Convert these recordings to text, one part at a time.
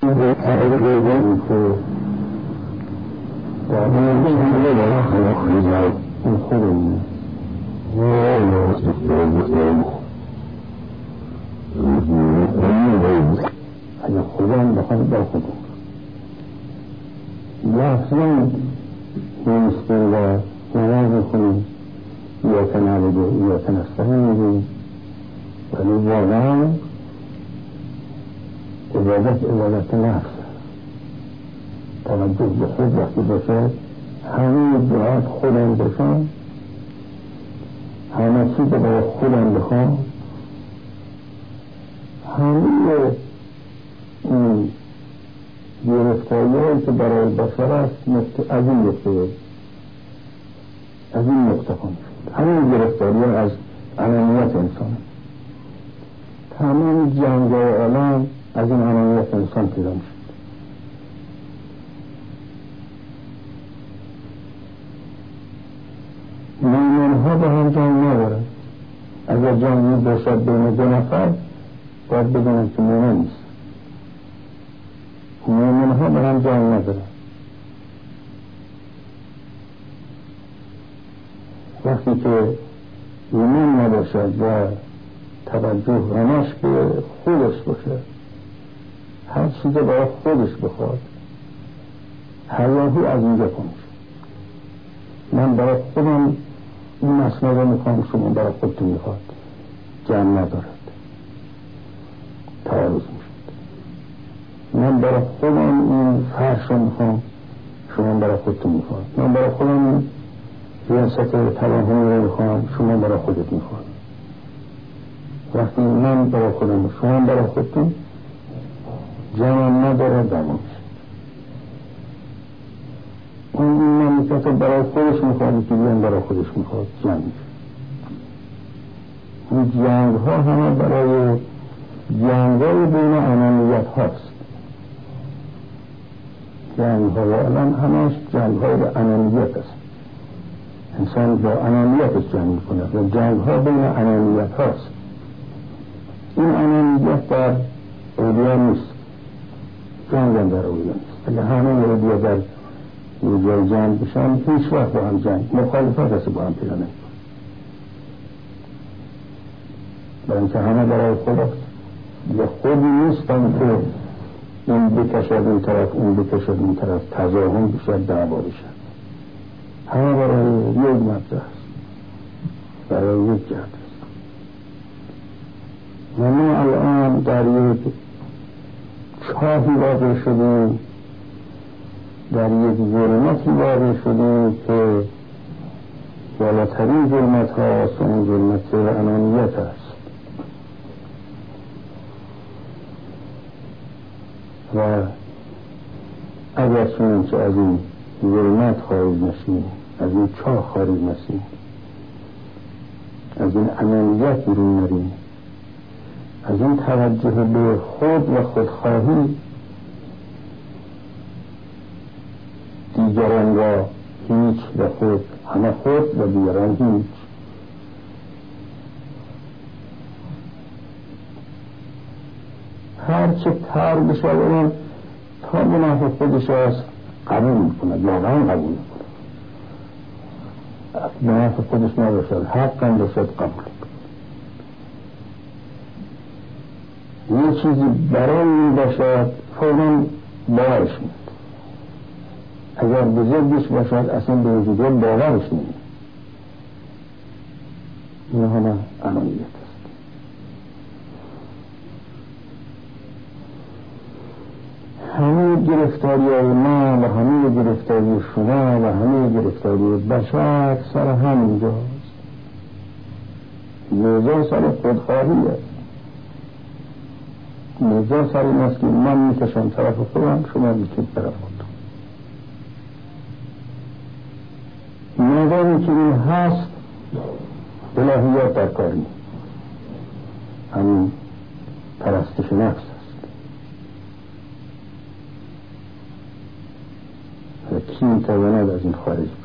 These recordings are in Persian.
اگر خودم بخوام با خودم لحظاً نیسته و نماز کنیم یا تنبده یا تنستقیم میگیم، ولی واقعا عبادت نفس توجه به خود وقتی باشه، همه جهات خودم باشم، همه چیز برای خودم بخوام، همه این گرفتاری‌هایی که برای بشر است از این نقطه کنید. همین گرفتاری‌ها از انانیت انسان، تمام جنگ‌های عالم از این انانیت انسان پیدا می‌شد. مومن‌ها با هم جنگ ندارن. اگر جنگی باشد بین دو نفر باید بدونن که مومن نیست. مومن‌ها با هم جنگ ندارن. وقتی که ایمان نباشد و توجه همش به خودش باشه، هر چیزی برای خودش بخواد، هیاهو از اینجا کنش. من برای خودم این مسئله رو میخوام، شما برای خودتون میخواد، جمع ندارد، تعارض میشد. من برای خودم این فرش رو میخوام، شما برای خودتون میخواد. من برای خودم این ریاست توهم رو میخوام، شما برای خودت میخواد. وقتی من برای خودم و شما برای خودتون، جمع ندارد، دوام میشد. اون مملکت برای خودش میخواد که بیان برای خودش میخواد، جمع میشد. این جنگ ها همه برای جنگ های بین انانیت هاست. جنگ های عالم همش جنگ های انانیت است. انسان با انانیتش جنگ میکنه و جنگ ها بین انانیت هاست. این انانیت در اولیا نیست، جنگ هم در اولیا نیست. اگر همه اولیا در یه جای جنگ بشن، هیچ وقت با هم جنگ مخالفت هست با هم پیدا نمیکنه. برای اینکه همه برای خود است. یه خودی نیستن که این بکشد این طرف، اون بکشد این طرف، تضاهم بشد، دعوا بشد. همه برای یک مبدأ است، برای یک جهت است. و ما الان در یک چاهی واقع شدیم، در یک ظلمتی واقع شدیم که بالاترین ظلمت هاست و اون ظلمت انانیت است. و اگر چنانچه از این ظلمت خارج نشیم، از این چاه خارج نشیم، از این انانیت بیرون نریم، از این توجه به خود و خودخواهی، دیگران را هیچ و خود، همه خود و دیگران هیچ، هرچه تر بشه اون تا منافع خودش است قبول میکند، واقعا قبول میکند. منافع خودش نباشد، حق هم باشد، قبول میکند. یه چیزی برای این باشد فوراً باورش میاد. اگر بزرگش باشد اصلا به وجود باورش نمیاد. این همه انانیت است. همه گرفتاری های ما و همه گرفتاری شما و همه گرفتاری بشر سر همینجاست. موضوع سر خودخواهی است. موضوع سر این است که من میکشم طرف خودم، شما میکشید طرف خودتون. نظری که این هست الهیات در کار نیست، همین پرستش نفس است. و کی میتواند از این خارج بشد؟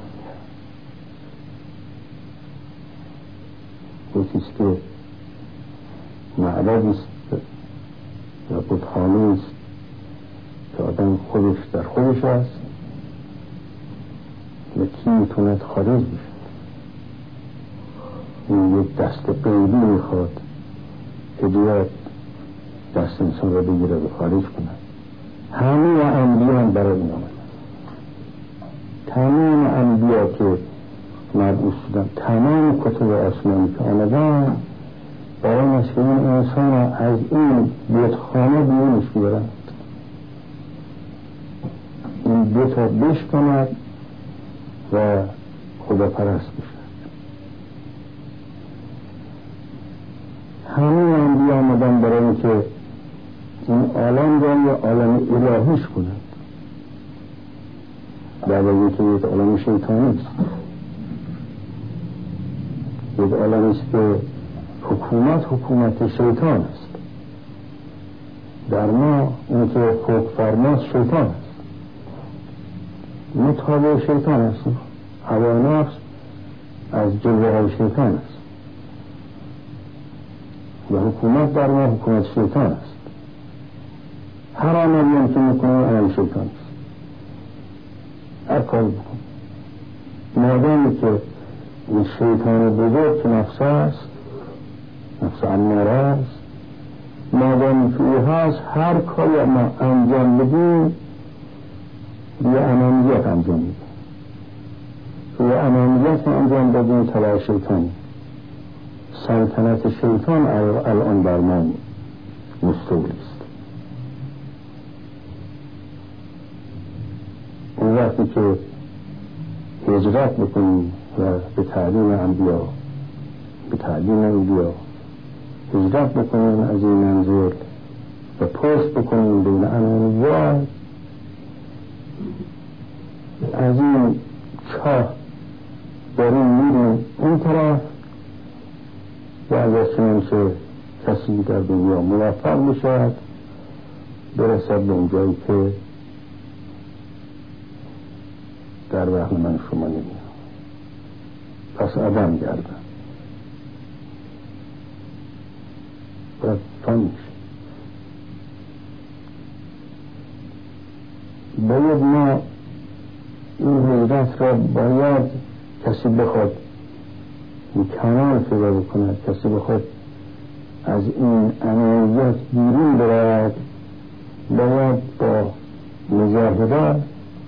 یکیست که معبدی است و بتخانه است خودش در خودش است و کی میتوند خارج بشه. این یک دست غیبی میخواد که بیاد دست انسان را بگیره و خارج کنه. همه انبیاء برای این آمدن، تمام انبیاء که مبعوث شدن، تمام کتب آسمانی که آمدن برای نشر این انسان را از این بتخانه بیرونش بیارند، این بتا بشکند و خدا پرست بشد. همه انبیاء آمدن برای اینکه این عالم را یه عالم الهیش کنند، بعد از اینکه یک عالم شیطانی است، یک عالم است که حکومت شیطان است. در ما اون که حکم فرماست شیطان است، متابع شیطان است، هوا نفس از جلوه های شیطان است و حکومت در ما حکومت شیطان است. هر عملی هم که میکنه عمل شیطان است. هر کار بکن مادامی که این شیطان بزرگ که نفس است، نفس اماره است، مادامی که او هست، هر کاری ما انجام بدیم یه انانیت انجام بدیم، یه انانیت انجام بدیم تبع شیطان. سلطنت شیطان الان بر ما مستولی است. اون وقتی که هجرت بکنیم و به تعلیم انبیا هجرت بکنیم از این منزل و پشت بکنیم بین انانیت، از این چاه داریم میریم این طرف و از چنانچه کسی در دنیا موفق بشد برسد به اونجایی که در وهم من شما نمیام، پس آدم گردن باید تا میشه. باید ما این هجرت را باید کسی بخواد این کمال پیدا بکند، کسی بخواد از این انانیت بیرون برد، باید با مجاهده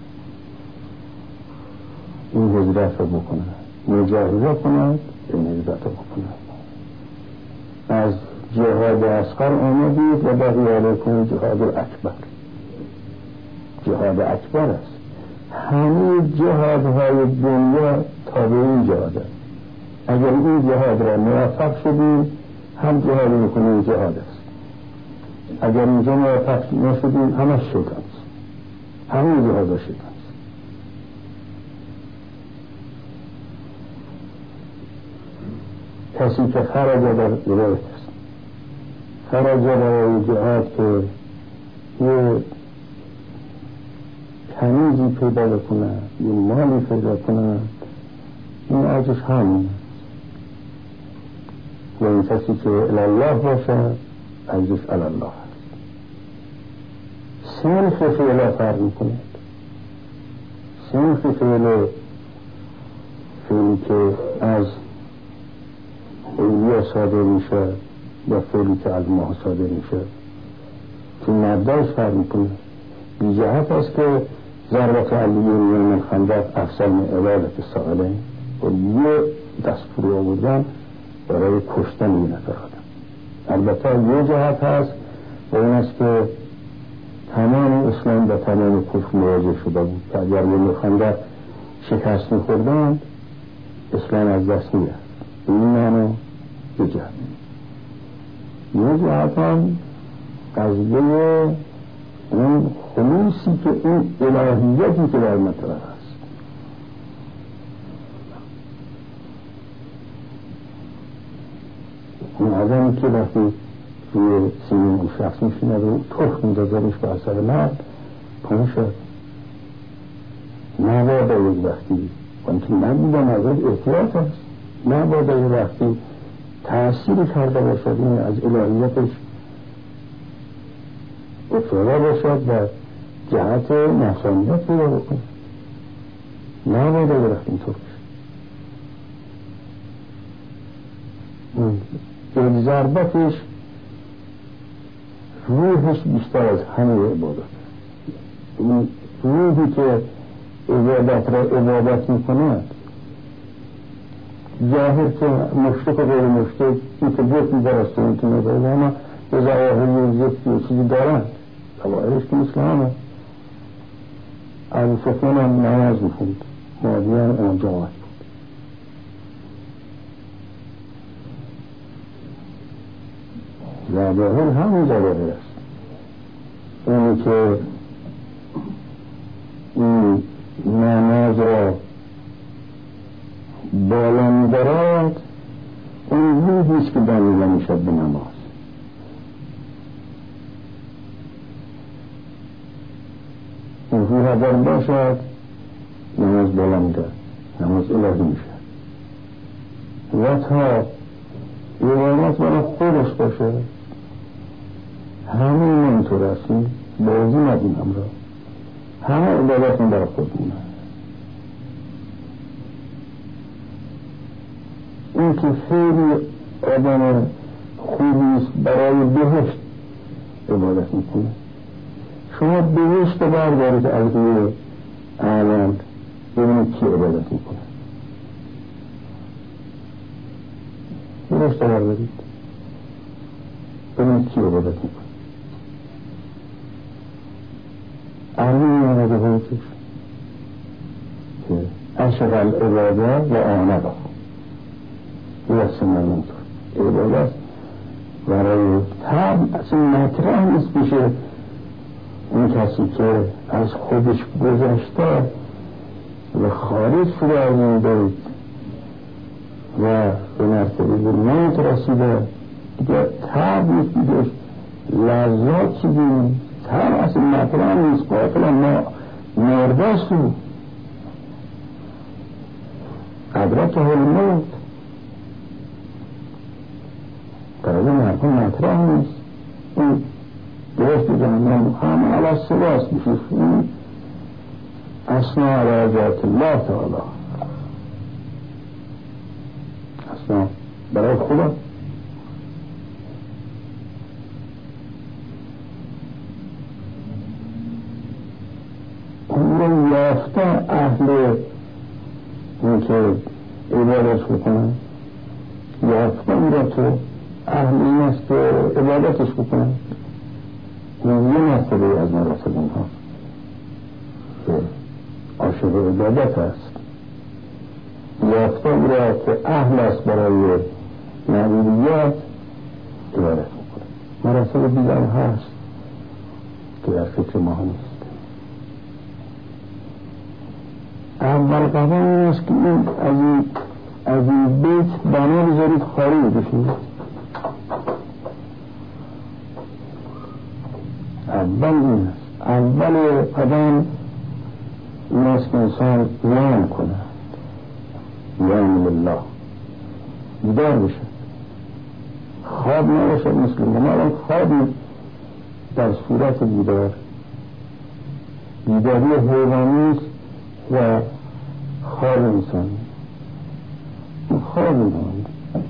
این هجرت را بکند، مجاهده کند، این هجرت را بکند. از جهاد اصغر آمدید و بقیه علیکم جهاد اکبر. جهاد اکبر است. همه جهادهای دنیا تابع این جهاد است. اگر این جهاد را موفق شدیم هم جهاد میکنیم جهاد است، اگر اینجا موفق نشدیم همه شیطان است، همه جهاد شیطان است. کسی که خرج در روایت است، خرج برای جهاد که یه تمیزی پیدا بکنه، یه مالی پیدا کنه، این عجش همین و این کسی که الالله باشه عجش الالله هست. سنخ فعلا فرق میکنه. سنخ فعلی که از اولیا صادر میشه و فعلی که از ماه صادر میشه که مبداش فرق میکنه. بی جهت است که ضربت علیه من خندق افضل من عبادت سائله و یه دست فرو آوردن برای کشتن این نفر آدم. البته یه جهت هست و اون است که تمام اسلام و تمام کفر مواجه شده بود که اگر یه خندق شکست میخوردن اسلام از دست میرفت. این معنی یه جهت. یه جهت هم قضیه اون خلوصی که اون الهیتی که در مطلب هست. اون آدمی که وقتی روی سینه اون شخص میشینه و تخم میدازرش به اثر مرد پونه شد نبادا یک وقتی که من دیدم از احتیاط هست، نبادا یک وقتی تأثیری کرده باشد این از الهیتش افتاده باشد و جهت نفسانیت پیدا بکنه، نه باید درخت اینطور بشه. یک ضربتش روحش بیشتر از همه عبادت، این روحی که عبادت را عبادت میکند، ظاهر که مشرک و غیر مشرک این که جفت میبرسته این که میبرسته اما به ظواهر زفتی و چیزی دارند، ظواهرش که مثل همه. ابو سفیان هم نماز میخوند، معاویه هم جماعت بود. ظواهر همون ظواهر است. اونی که این نماز را بالا می‌برد اون روحیست که دلیل میشد به نماز. اون روح اگر باشد نماز بالا می‌برد، نماز الهی میشه. و تا عبادت برای خودش باشه همین اینطور هستیم، بازی ندیم را همه عبادتون برای خودمونه. این که خیلی آدم خوبیست برای بهشت عبادت میکنه. شما بهشت بردارید از روی عالم ببینید کی عبادت میکنه. بهشت بردارید ببینید کی عبادت میکنه. علمی آمده بودش که اشغل عباده و آنبا یست من اینطور عبادت برای تب اصلا مطرح نیست بشه اون کسی که از خودش گذشته و خارج شده از این بیت و به مرتبه موت رسیده دیگه تب نیست، دیگه لذات چیزی نیست، تب اصلا مطرح نیست، قاتلا ما مردست رو قدرت حال موت برای مردم مطرح نیست. این درست جهنم همه علا سواست میشه، این اصنا علا ذات الله تعالی، اصنا برای خدا. اون رو یافته اهل این که عبادت بکنن، یافته اون رو تو اهل این است که عبادتش بکنن. این یه مرتبه از مراتب اونها که عاشق عبادت است، یافته اون را که اهل است برای معبودیت عبادت بکنه. مراتب دیگر هست که در فکر ما نیست. اول قدم این است که این از این بیت بنا بذارید خارج بشید. اول این است، اول قدم این است که انسان یان کنه، یان لله، بیدار بشه، خواب نباشه. مثل ما الان خوابی در صورت بیداری حیوانی است و خواب انسانی. خواب انسانی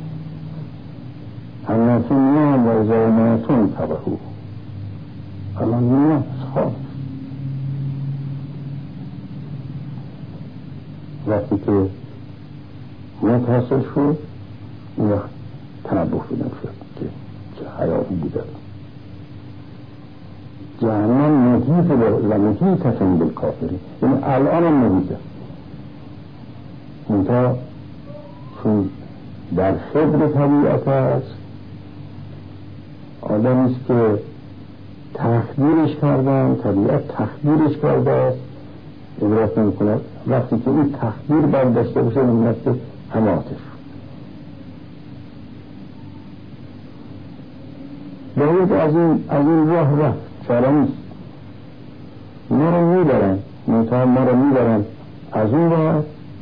همه فی نیام و ازایمانتون تبهو الان نیام خواب. وقتی که موت حاصل شد این وقت تنبه بدن شد که حیاتی بوده. جهنم محیط و محیطتون بالکافری، یعنی الان هم محیطه. منتها چون در صدر طبیعت هست، آدمیست که تخدیرش کردن، طبیعت تخدیرش کرده است، عبرت نمی کند. وقتی که این تخدیر برداشته بشه نمی‌نسته همه آتش باید از این راه رفت، چاره نیست. ما رو میبرن، منتها ما رو میبرن از اون راه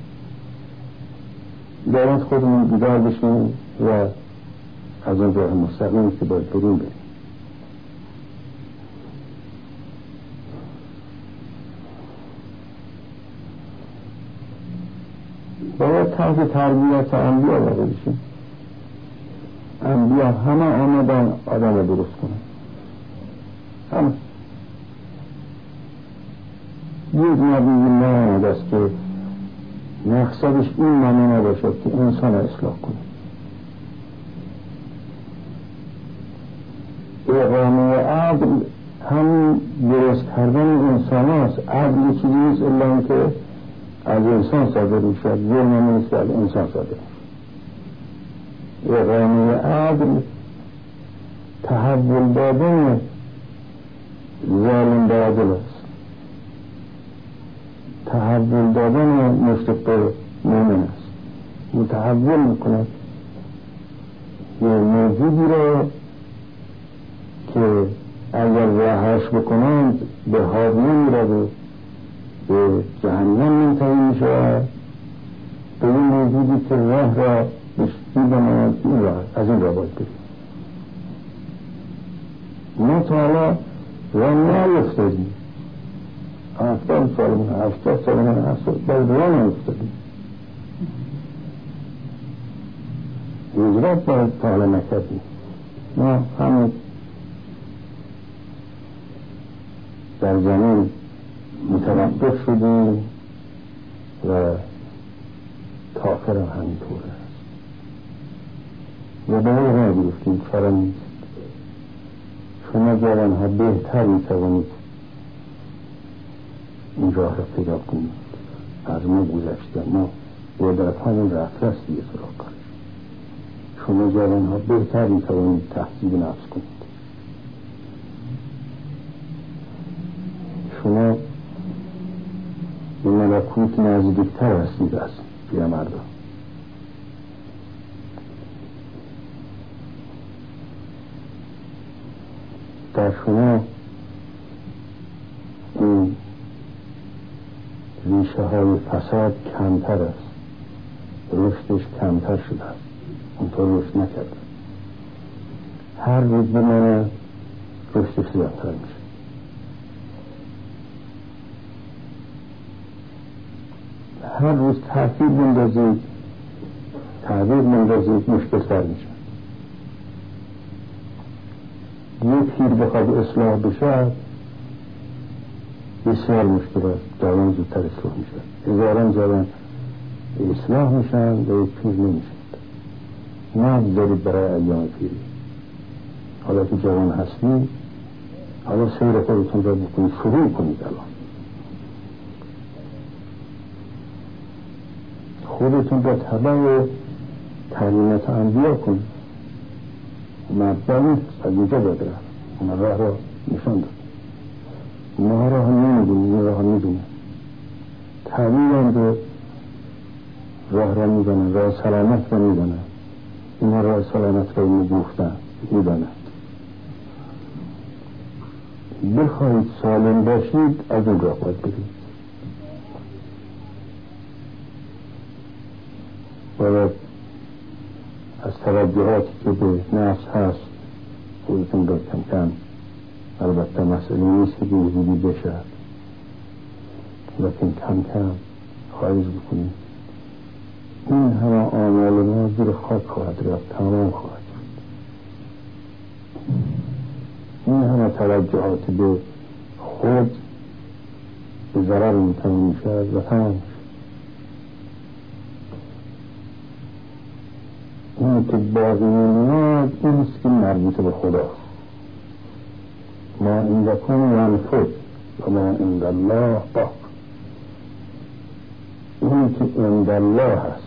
باید خودمون بیدار بشیم و از اون راه مستقیم که باید بریم بریم. باید تحت تربیت انبیا واقع بشیم. انبیا همه آمدن آدم درست کنن، همه. یک نبی نه است که مقصدش این معنی نباشد که انسان را اصلاح کنه. اقامه عدل هم درست کردن انسان هست. عدل چیزی نیست الا اینکه از انسان صادر میشد، ظلم نیست از انسان صادر. اقامه عدل تحول دادن ظالم به عدل است، تحول دادن مشرک به مومن است. متحول میکند یه موجودی را که اگر رهاش بکنند به حاویه میرود، به جهنم منتهی میشود، به این موجودی که راه را میداند این راه از این راه باید بریم. ما تا حالا راه نیفتادیم، 70 سال من 80 سال من 80 باید راه نیفتادیم، هجرت باید تا حالا نکردیم. ما همین در زمین متوقف شدیم و تاخر هم همینطور است و به راه گرفتیم. چرا نیست؟ شما جوان ها بهتر میتوانید این راه را پیدا کنید از ما گذشته. ما قدرت همون رفت دیگه سراغ کنید. شما جوان ها بهتر میتوانید تحصیل نفس کنید. شما به ملکوت نزدیکتر هستید از پیرمردان. در شما این ریشه های فساد کمتر است، رشدش کمتر شده است، اونطور رشد نکرده. هر روز بمانه رشدش زیادتر میشه. هر روز تحقیق بندازید، تعبیر بندازید، مشکل تر میشه. یک پیر بخواد اصلاح بشه بسیار مشکل است. جوان زودتر اصلاح میشه، هزاران جوان اصلاح میشن و یک پیر نمیشن. نگذارید برای ایام پیری. حالا که جوان هستید، حالا سیر خودتون را بکنید، شروع کنید. الان خودتون را تبع تعلیمات انبیا کنید. مبدأ از اینجا باید رفت. اون راه را نشان داد. ما راه نمیدونیم، این راه میدونیم. تعلیمان رو راه را میدانند، راه سلامت را میدانند. اینا راه سلامت را میگفتن میدانند. بخواهید سالم باشید از اون راه باید برید. باید از توجهاتی که به نفس هست خودتون را کم کم، البته مسئله نیست که بیزیدی بشد، لیکن کم کم خواهش بکنید. این همه آمال ما زیر خاک خواهد رفت، تمام خواهد شد. این همه توجهات به خود به ضرر میتونی میشد و تمام شد. این که باقی میاد اینست که مربوط به خداست. ما عندکم ینفد و ما عند الله باق. این که عند الله هست.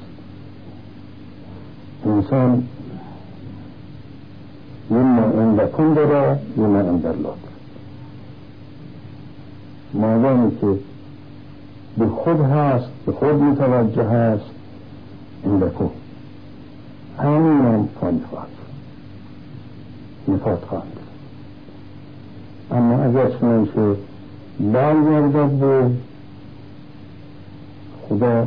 انسان یما عندکم داره یما عند الله داره. مادامی که به خود هست، به خود متوجه هست، عندکم همین هم فانی خواهد نفات خواهد. اما اگر چنانچه برگردد به خدا،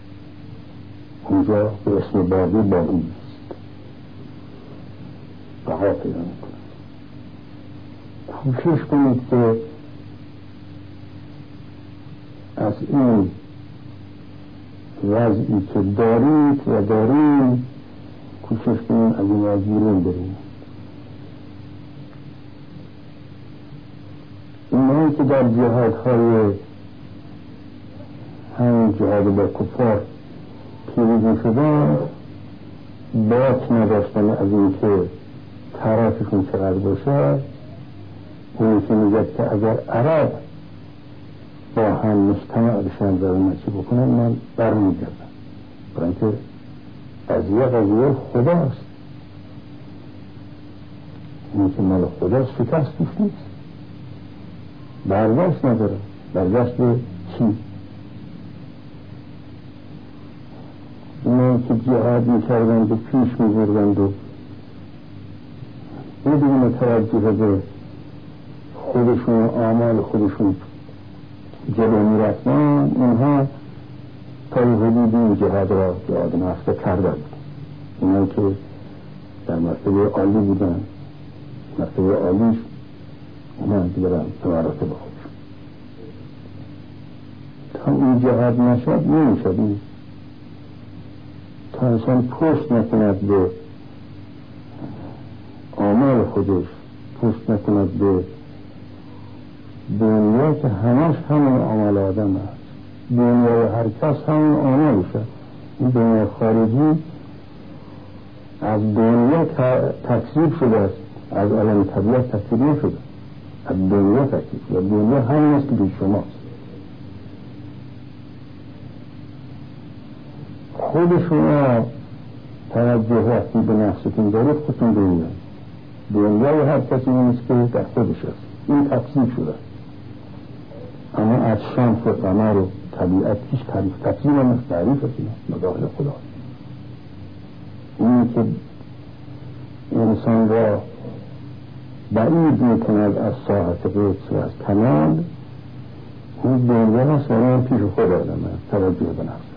اونجا به اسم باقی باقی نیست، بقا پیدا میکنه. کوشش کنید که از این وضعی که دارید و داریم کوشش کنیم از این وضع بیرون بریم. اینهایی که در جهادهای همین جهاد با کفار پیروزی شدن باک نداشتن از این که طرفشون چقدر باشه. اونی که میگد که اگر عرب با هم مجتمع بشن و چی بکنن من برمی گردم، برای اینکه قضیه خداست. اینی که مال خداست شکست توش نیست، برگشت نداره. برگشت به چی؟ اینایی که جهاد میکردند و پیش میبردند و بدون توجه به خودشون و اعمال خودشون جلو میرفتن، اینها تا حدودی این جهاد را جهاد نفته کردند. اینایی که در مرتبه عالی بودن، مرتبه عالیش اینها دیگرن به مراتب خودشون. تا این جهاد نشد نمیشد. تا انسان پشت نکند به اعمال خودش، پشت نکند به دنیا که همش همون اعمال آدم هست. دنیا و هر کس همون اعمالشه. این دنیا خارجی از دنیا تکذیب شده است، از عالم طبیعت تکذیب نشده، از دنیا تکذیب شده. دنیا همین است که به شماست. خود شما توجه وقتی به نفستون دارید خودتون دنیا و هر کسی نیست که در خودش است. این تکذیب شده. اما از شمس و قمر و طبیعت هیچ تکذیب هم است، تعریف است، مداخل خدا. اینی که انسان را بعید میکند از ساحت قدس و از کمال، این دنیا هست و این پیش خود آدم است. توجه به نفس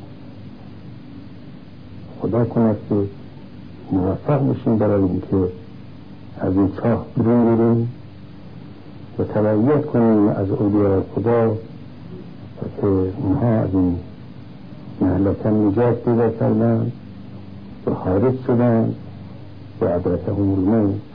خدا کند که موفق بشیم برای اینکه از این چاه بیرون بریم و تبعیت کنیم از اولیاء خدا و که اونها از این مهلکه نجات پیدا کردن و خارج شدن و ادرکهم الموت